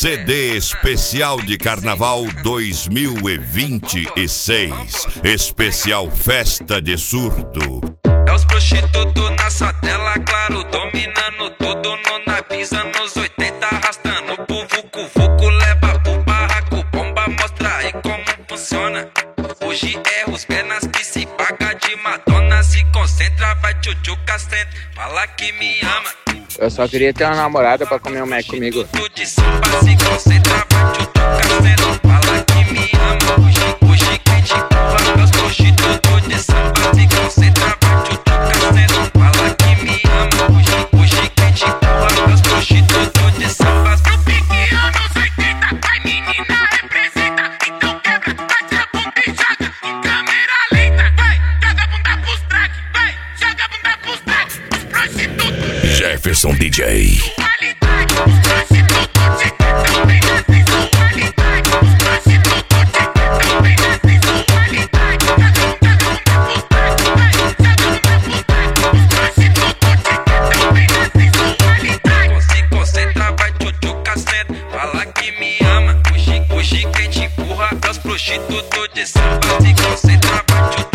CD especial de Carnaval 2026. Especial Festa de Surdo. É os prostitutos na tela, claro, dominando tudo no navio, anos 80, arrastando pro vucu-vucu, leva pro barraco, bomba, mostra aí como funciona. Hoje é os penas que se paga de Madonna, se concentra, vai tchutchuca, senta, fala que me ama. Eu só queria ter uma namorada pra comer um Mac comigo. De samba, se concentra, vai tchutchuca, senta, fala que me ama. Hoje quem te empurra, os prostitutos de samba, se concentra, vai tchutchuca, senta, fala que me ama. Hoje quem te empurra, os prostitutos de samba. No pique anos 80, vai menina representa. Então quebra, bate a bunda e joga em câmera lenta. Vai, joga a bunda pros track, vai, joga a bunda pros track. Os prostitutos Jefferson DJ. qualidade, os prostitutos de também na sensualidade. Os prostitutos de também na sensualidade. Joga a bunda pros track, vai, joga a bunda pros track. Os prostitutos de também na sensualidade. Se concentra, vai tchutchuca, senta, fala que me ama. Hoje quem te empurra, é os prostitutos de samba. Se concentra, vai tchutchuca.